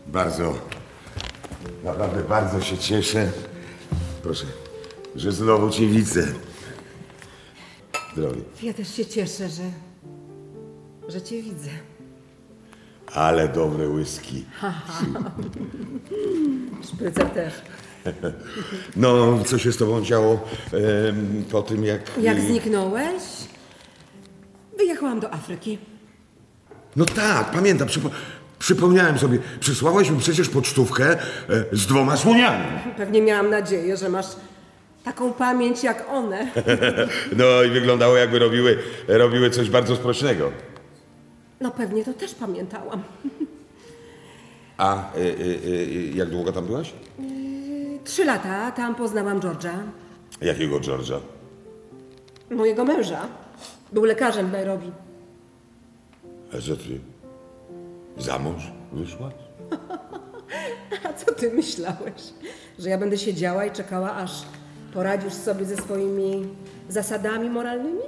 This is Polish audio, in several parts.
Naprawdę bardzo się cieszę. Proszę, że znowu cię widzę. Zdrowie. Ja też się cieszę, że cię widzę. Ale dobre whisky. Szprycer też. No, co się z tobą działo po tym, jak... Jak zniknąłeś? Wyjechałam do Afryki. No tak, pamiętam, przypomniałem sobie. Przysłałaś mi przecież pocztówkę z 2 słoniami. Pewnie miałam nadzieję, że masz taką pamięć jak one. No i wyglądało, jakby robiły coś bardzo sprośnego. No pewnie to też pamiętałam. A jak długo tam byłaś? 3 lata, tam poznałam George'a. Jakiego George'a? Mojego męża. Był lekarzem w Nairobi. A co ty? Za mąż wyszłaś? A co ty myślałeś? Że ja będę siedziała i czekała, aż poradzisz sobie ze swoimi zasadami moralnymi?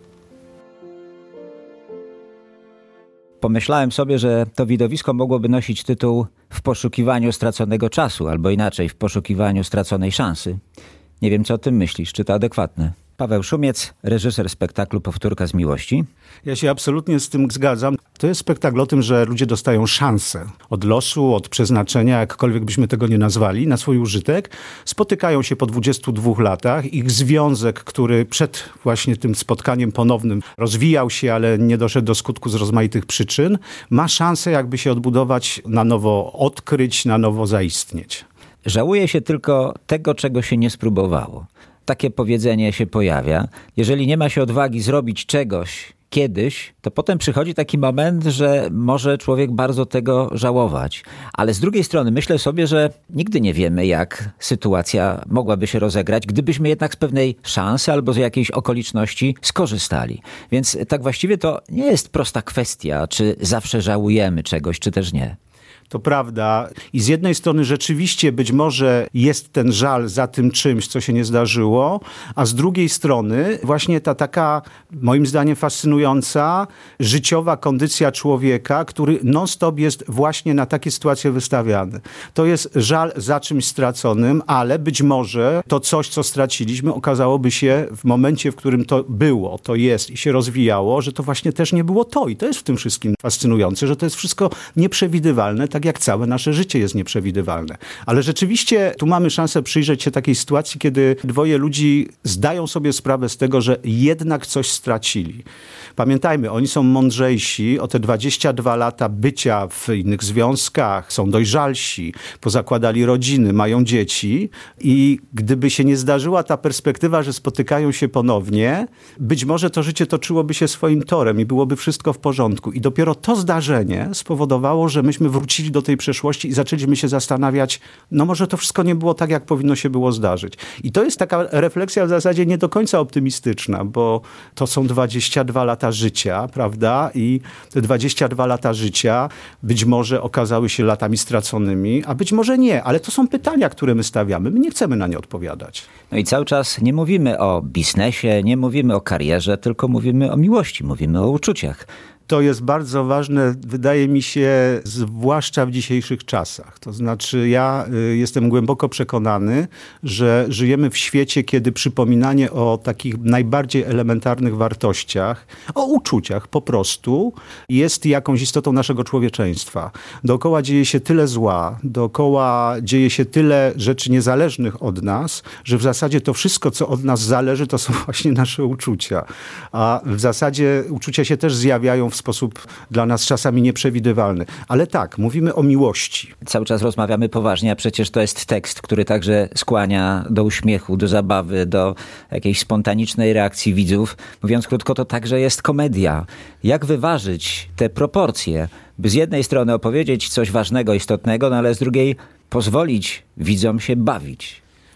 Pomyślałem sobie, że to widowisko mogłoby nosić tytuł W poszukiwaniu straconego czasu, albo inaczej, W poszukiwaniu straconej szansy. Nie wiem, co o tym myślisz, czy to adekwatne? Paweł Szumiec, reżyser spektaklu Powtórka z miłości. Ja się absolutnie z tym zgadzam. To jest spektakl o tym, że ludzie dostają szansę od losu, od przeznaczenia, jakkolwiek byśmy tego nie nazwali, na swój użytek. Spotykają się po 22 latach. Ich związek, który przed właśnie tym spotkaniem ponownym rozwijał się, ale nie doszedł do skutku z rozmaitych przyczyn, ma szansę jakby się odbudować, na nowo odkryć, na nowo zaistnieć. Żałuje się tylko tego, czego się nie spróbowało. Takie powiedzenie się pojawia. Jeżeli nie ma się odwagi zrobić czegoś kiedyś, to potem przychodzi taki moment, że może człowiek bardzo tego żałować. Ale z drugiej strony myślę sobie, że nigdy nie wiemy, jak sytuacja mogłaby się rozegrać, gdybyśmy jednak z pewnej szansy albo z jakiejś okoliczności skorzystali. Więc tak właściwie to nie jest prosta kwestia, czy zawsze żałujemy czegoś, czy też nie. To prawda. I z jednej strony rzeczywiście być może jest ten żal za tym czymś, co się nie zdarzyło, a z drugiej strony właśnie ta taka, moim zdaniem, fascynująca, życiowa kondycja człowieka, który non-stop jest właśnie na takie sytuacje wystawiany. To jest żal za czymś straconym, ale być może to coś, co straciliśmy, okazałoby się w momencie, w którym to było, to jest i się rozwijało, że to właśnie też nie było to. I to jest w tym wszystkim fascynujące, że to jest wszystko nieprzewidywalne, tak jak całe nasze życie jest nieprzewidywalne. Ale rzeczywiście tu mamy szansę przyjrzeć się takiej sytuacji, kiedy 2 ludzi zdają sobie sprawę z tego, że jednak coś stracili. Pamiętajmy, oni są mądrzejsi o te 22 lata bycia w innych związkach, są dojrzalsi, pozakładali rodziny, mają dzieci i gdyby się nie zdarzyła ta perspektywa, że spotykają się ponownie, być może to życie toczyłoby się swoim torem i byłoby wszystko w porządku. I dopiero to zdarzenie spowodowało, że myśmy wrócili do tej przeszłości i zaczęliśmy się zastanawiać, no może to wszystko nie było tak, jak powinno się było zdarzyć. I to jest taka refleksja w zasadzie nie do końca optymistyczna, bo to są 22 lata życia, prawda? I te 22 lata życia być może okazały się latami straconymi, a być może nie. Ale to są pytania, które my stawiamy. My nie chcemy na nie odpowiadać. No i cały czas nie mówimy o biznesie, nie mówimy o karierze, tylko mówimy o miłości, mówimy o uczuciach. To jest bardzo ważne, wydaje mi się, zwłaszcza w dzisiejszych czasach. To znaczy ja jestem głęboko przekonany, że żyjemy w świecie, kiedy przypominanie o takich najbardziej elementarnych wartościach, o uczuciach po prostu, jest jakąś istotą naszego człowieczeństwa. Dookoła dzieje się tyle zła, dookoła dzieje się tyle rzeczy niezależnych od nas, że w zasadzie to wszystko, co od nas zależy, to są właśnie nasze uczucia. A w zasadzie uczucia się też zjawiają w sposób dla nas czasami nieprzewidywalny. Ale tak, mówimy o miłości. Cały czas rozmawiamy poważnie, a przecież to jest tekst, który także skłania do uśmiechu, do zabawy, do jakiejś spontanicznej reakcji widzów. Mówiąc krótko, to także jest komedia. Jak wyważyć te proporcje, by z jednej strony opowiedzieć coś ważnego, istotnego, no ale z drugiej pozwolić widzom się bawić?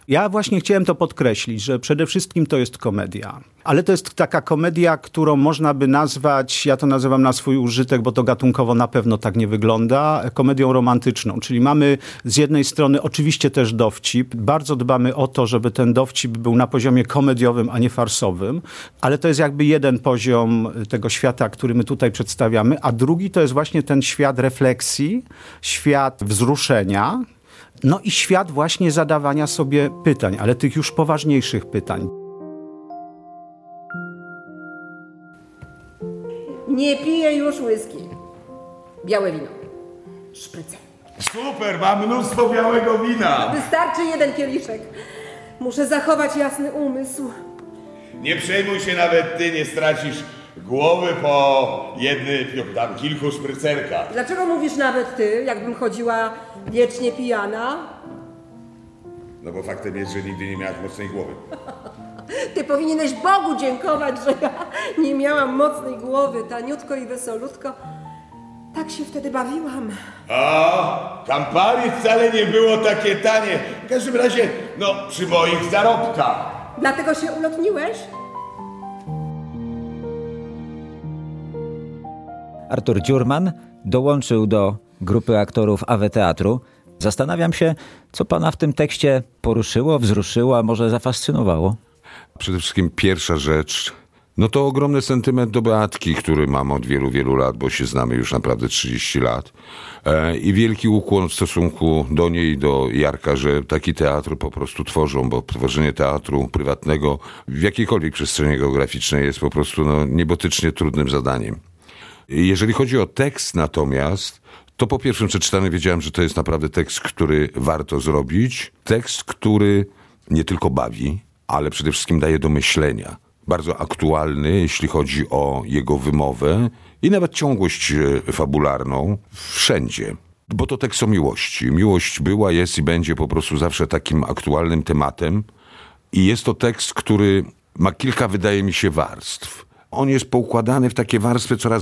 Ja właśnie chciałem to podkreślić, że przede wszystkim to jest komedia. Ale to jest taka komedia, którą można by nazwać, ja to nazywam na swój użytek, bo to gatunkowo na pewno tak nie wygląda, komedią romantyczną. Czyli mamy z jednej strony oczywiście też dowcip. Bardzo dbamy o to, żeby ten dowcip był na poziomie komediowym, a nie farsowym. Ale to jest jakby jeden poziom tego świata, który my tutaj przedstawiamy. A drugi to jest właśnie ten świat refleksji, świat wzruszenia, no i świat właśnie zadawania sobie pytań, ale tych już poważniejszych pytań. Nie piję już whisky. Białe wino. Szprycę. Super, mam mnóstwo białego wina. Wystarczy jeden kieliszek. Muszę zachować jasny umysł. Nie przejmuj się, nawet ty nie stracisz głowy po kilku szprycerkach. Dlaczego mówisz nawet ty, jakbym chodziła wiecznie pijana? No bo faktem jest, że nigdy nie miałaś mocnej głowy. Ty powinieneś Bogu dziękować, że ja nie miałam mocnej głowy, taniutko i wesolutko. Tak się wtedy bawiłam. A, Campari wcale nie było takie tanie. W każdym razie, przy moich zarobkach. Dlatego się ulotniłeś? Artur Dziurman dołączył do grupy aktorów AW Teatru. Zastanawiam się, co pana w tym tekście poruszyło, wzruszyło, a może zafascynowało? Przede wszystkim pierwsza rzecz, to ogromny sentyment do Beatki, który mam od wielu, wielu lat, bo się znamy już naprawdę 30 lat. I wielki ukłon w stosunku do niej i do Jarka, że taki teatr po prostu tworzą, bo tworzenie teatru prywatnego w jakiejkolwiek przestrzeni geograficznej jest po prostu niebotycznie trudnym zadaniem. Jeżeli chodzi o tekst natomiast, to po pierwszym przeczytaniu wiedziałem, że to jest naprawdę tekst, który warto zrobić. Tekst, który nie tylko bawi, ale przede wszystkim daje do myślenia. Bardzo aktualny, jeśli chodzi o jego wymowę i nawet ciągłość fabularną wszędzie. Bo to tekst o miłości. Miłość była, jest i będzie po prostu zawsze takim aktualnym tematem. I jest to tekst, który ma kilka, wydaje mi się, warstw. On jest poukładany w takie warstwy coraz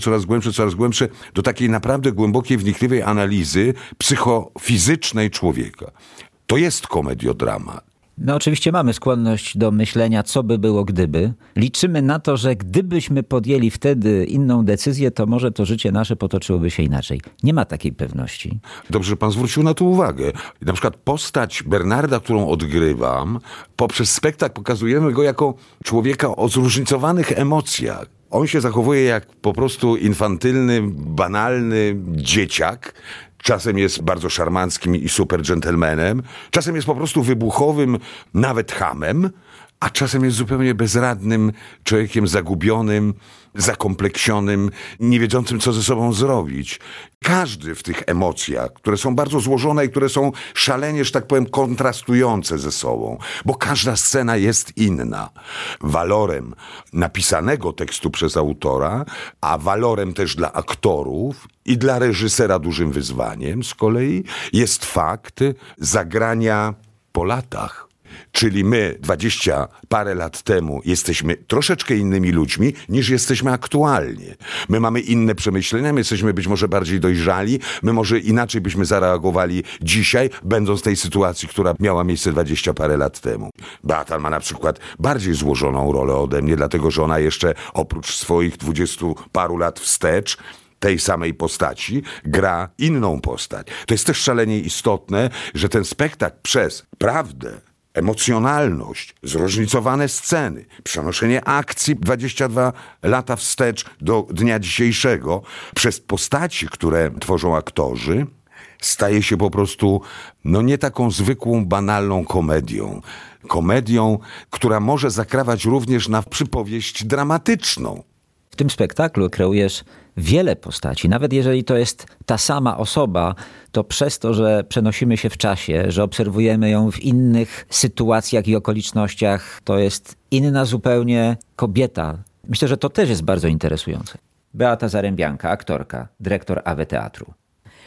głębsze, do takiej naprawdę głębokiej, wnikliwej analizy psychofizycznej człowieka. To jest komediodramat. Oczywiście mamy skłonność do myślenia, co by było gdyby. Liczymy na to, że gdybyśmy podjęli wtedy inną decyzję, to może to życie nasze potoczyłoby się inaczej. Nie ma takiej pewności. Dobrze, że pan zwrócił na to uwagę. Na przykład postać Bernarda, którą odgrywam, poprzez spektakl pokazujemy go jako człowieka o zróżnicowanych emocjach. On się zachowuje jak po prostu infantylny, banalny dzieciak. Czasem jest bardzo szarmanckim i super dżentelmenem, czasem jest po prostu wybuchowym, nawet chamem, a czasem jest zupełnie bezradnym człowiekiem zagubionym, zakompleksionym, nie wiedzącym, co ze sobą zrobić. Każdy w tych emocjach, które są bardzo złożone i które są szalenie, że tak powiem, kontrastujące ze sobą, bo każda scena jest inna. Walorem napisanego tekstu przez autora, a walorem też dla aktorów i dla reżysera dużym wyzwaniem z kolei jest fakt zagrania po latach. Czyli my 20 parę lat temu jesteśmy troszeczkę innymi ludźmi, niż jesteśmy aktualnie. My mamy inne przemyślenia, my jesteśmy być może bardziej dojrzali, my może inaczej byśmy zareagowali dzisiaj, będąc w tej sytuacji, która miała miejsce 20 parę lat temu. Beata ma na przykład bardziej złożoną rolę ode mnie, dlatego że ona jeszcze oprócz swoich 20 paru lat wstecz tej samej postaci gra inną postać. To jest też szalenie istotne, że ten spektakl przez prawdę, emocjonalność, zróżnicowane sceny, przenoszenie akcji 22 lata wstecz do dnia dzisiejszego przez postaci, które tworzą aktorzy, staje się po prostu nie taką zwykłą, banalną komedią. Komedią, która może zakrawać również na przypowieść dramatyczną. W tym spektaklu kreujesz wiele postaci. Nawet jeżeli to jest ta sama osoba, to przez to, że przenosimy się w czasie, że obserwujemy ją w innych sytuacjach i okolicznościach, to jest inna zupełnie kobieta. Myślę, że to też jest bardzo interesujące. Beata Zarębianka, aktorka, dyrektor AW Teatru.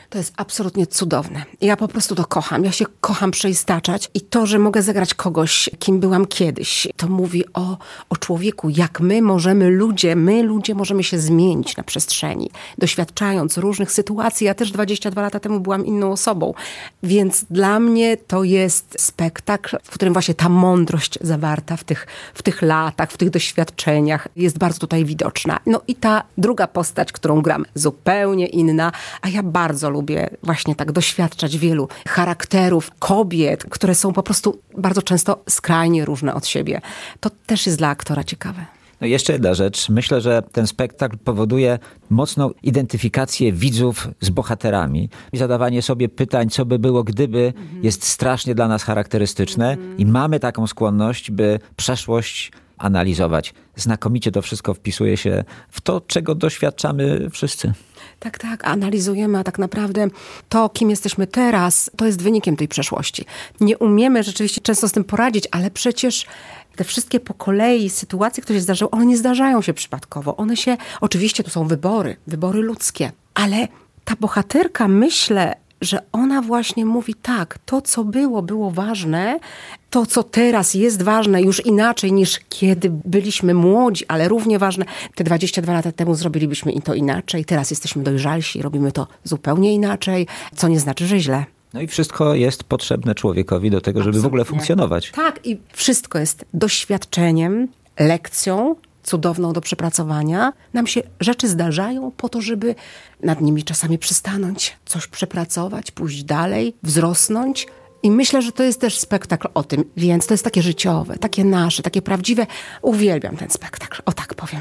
To jest absolutnie cudowne. Ja po prostu to kocham. Ja się kocham przeistaczać i to, że mogę zagrać kogoś, kim byłam kiedyś, to mówi o człowieku, jak my ludzie możemy się zmienić na przestrzeni, doświadczając różnych sytuacji. Ja też 22 lata temu byłam inną osobą, więc dla mnie to jest spektakl, w którym właśnie ta mądrość zawarta w tych latach, w tych doświadczeniach jest bardzo tutaj widoczna. No i ta druga postać, którą gram, zupełnie inna, a ja bardzo lubię właśnie tak doświadczać wielu charakterów kobiet, które są po prostu bardzo często skrajnie różne od siebie. To też jest dla aktora ciekawe. No jeszcze jedna rzecz. Myślę, że ten spektakl powoduje mocną identyfikację widzów z bohaterami. I zadawanie sobie pytań, co by było, gdyby, jest strasznie dla nas charakterystyczne i mamy taką skłonność, by przeszłość analizować. Znakomicie to wszystko wpisuje się w to, czego doświadczamy wszyscy. Tak, analizujemy, a tak naprawdę to, kim jesteśmy teraz, to jest wynikiem tej przeszłości. Nie umiemy rzeczywiście często z tym poradzić, ale przecież te wszystkie po kolei sytuacje, które się zdarzały, one nie zdarzają się przypadkowo. One się, oczywiście tu są wybory ludzkie, ale ta bohaterka, myślę, że ona właśnie mówi tak, to co było ważne, to co teraz jest ważne już inaczej niż kiedy byliśmy młodzi, ale równie ważne. Te 22 lata temu zrobilibyśmy to inaczej, teraz jesteśmy dojrzalsi, robimy to zupełnie inaczej, co nie znaczy, że źle. No i wszystko jest potrzebne człowiekowi do tego, żeby w ogóle funkcjonować. Tak, i wszystko jest doświadczeniem, lekcją cudowną do przepracowania. Nam się rzeczy zdarzają po to, żeby nad nimi czasami przystanąć, coś przepracować, pójść dalej, wzrosnąć. I myślę, że to jest też spektakl o tym, więc to jest takie życiowe, takie nasze, takie prawdziwe. Uwielbiam ten spektakl, o tak powiem.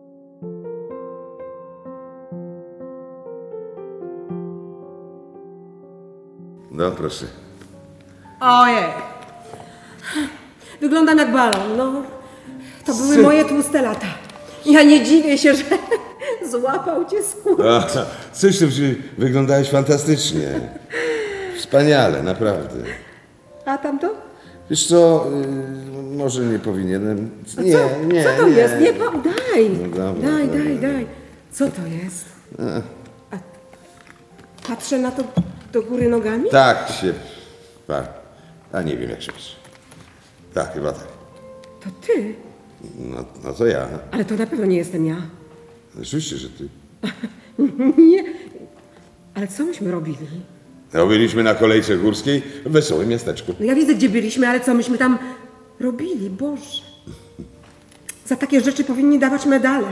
No proszę. Ojej. Wyglądam jak balon, no. To były moje tłuste lata. Ja nie dziwię się, że złapał cię skurcz. Coś, wyglądałeś fantastycznie. Wspaniale, naprawdę. A tamto? Wiesz co, może nie powinienem. Nie. Co to jest? Nie, daj. No dobra, Daj. Co to jest? A patrzę na to do góry nogami? Tak się. A nie wiem jak się pisze. Tak, chyba tak. To ty? No to ja. Ale to na pewno nie jestem ja. Oczywiście, że ty. Nie. Ale co myśmy robili? Byliśmy na kolejce górskiej w wesołym miasteczku. No ja widzę, gdzie byliśmy, ale co myśmy tam robili? Boże. Za takie rzeczy powinni dawać medale.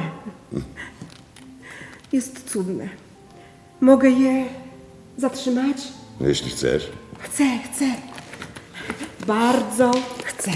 Jest cudne. Mogę je zatrzymać? No, jeśli chcesz. Chcę. Bardzo chcę.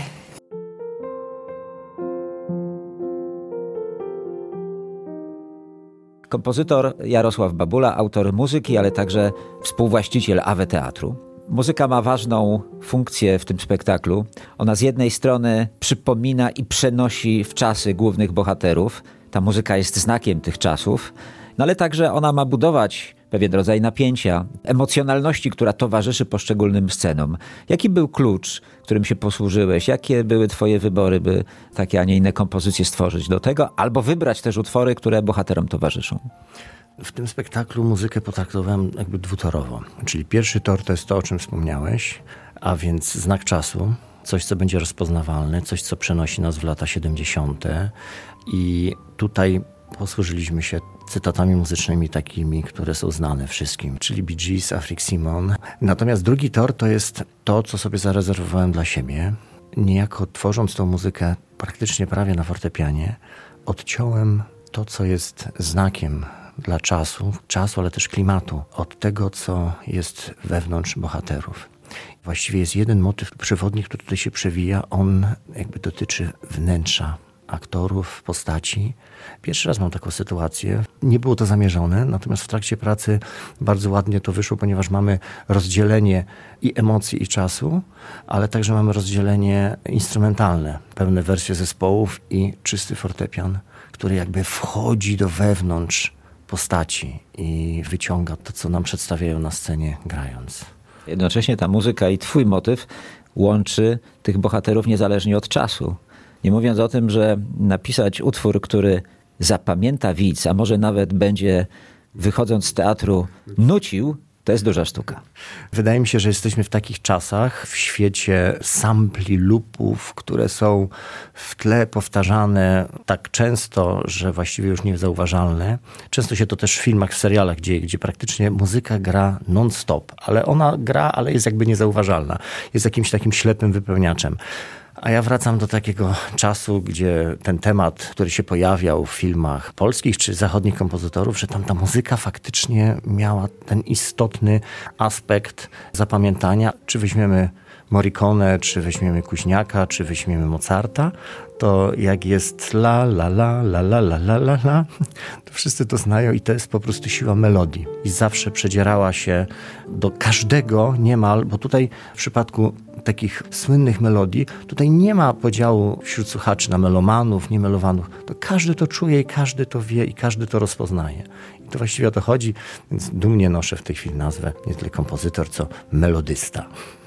Kompozytor Jarosław Babula, autor muzyki, ale także współwłaściciel AWE Teatru. Muzyka ma ważną funkcję w tym spektaklu. Ona z jednej strony przypomina i przenosi w czasy głównych bohaterów. Ta muzyka jest znakiem tych czasów, no ale także ona ma budować pewien rodzaj napięcia, emocjonalności, która towarzyszy poszczególnym scenom. Jaki był klucz, którym się posłużyłeś? Jakie były twoje wybory, by takie, a nie inne kompozycje stworzyć do tego? Albo wybrać też utwory, które bohaterom towarzyszą? W tym spektaklu muzykę potraktowałem jakby dwutorowo. Czyli pierwszy tor to jest to, o czym wspomniałeś, a więc znak czasu, coś, co będzie rozpoznawalne, coś, co przenosi nas w lata 70. I tutaj posłużyliśmy się cytatami muzycznymi takimi, które są znane wszystkim, czyli Bee Gees, Afrik Simon. Natomiast drugi tor to jest to, co sobie zarezerwowałem dla siebie. Niejako tworząc tą muzykę praktycznie prawie na fortepianie, odciąłem to, co jest znakiem dla czasu, ale też klimatu, od tego, co jest wewnątrz bohaterów. Właściwie jest jeden motyw przewodni, który tutaj się przewija. On jakby dotyczy wnętrza aktorów, postaci. Pierwszy raz mam taką sytuację. Nie było to zamierzone, natomiast w trakcie pracy bardzo ładnie to wyszło, ponieważ mamy rozdzielenie i emocji, i czasu, ale także mamy rozdzielenie instrumentalne, pewne wersje zespołów i czysty fortepian, który jakby wchodzi do wewnątrz postaci i wyciąga to, co nam przedstawiają na scenie grając. Jednocześnie ta muzyka i twój motyw łączy tych bohaterów niezależnie od czasu. Nie mówiąc o tym, że napisać utwór, który zapamięta widz, a może nawet będzie, wychodząc z teatru, nucił To jest duża sztuka. Wydaje mi się, że jesteśmy w takich czasach, w świecie sampli, loopów, które są w tle powtarzane tak często, że właściwie już niezauważalne. Często się to też w filmach, w serialach dzieje, gdzie praktycznie muzyka gra non-stop, ale ona gra, ale jest jakby niezauważalna. Jest jakimś takim ślepym wypełniaczem. A ja wracam do takiego czasu, gdzie ten temat, który się pojawiał w filmach polskich czy zachodnich kompozytorów, że tam ta muzyka faktycznie miała ten istotny aspekt zapamiętania. Czy weźmiemy Morricone, czy weźmiemy Kuźniaka, czy weźmiemy Mozarta, to jak jest la, la, la, la, la, la, la, la, la, to wszyscy to znają i to jest po prostu siła melodii. I zawsze przedzierała się do każdego niemal, bo tutaj w przypadku takich słynnych melodii, tutaj nie ma podziału wśród słuchaczy na melomanów, niemelomanów. To każdy to czuje i każdy to wie i każdy to rozpoznaje. I to właściwie o to chodzi, więc dumnie noszę w tej chwili nazwę nie tyle kompozytor, co melodysta.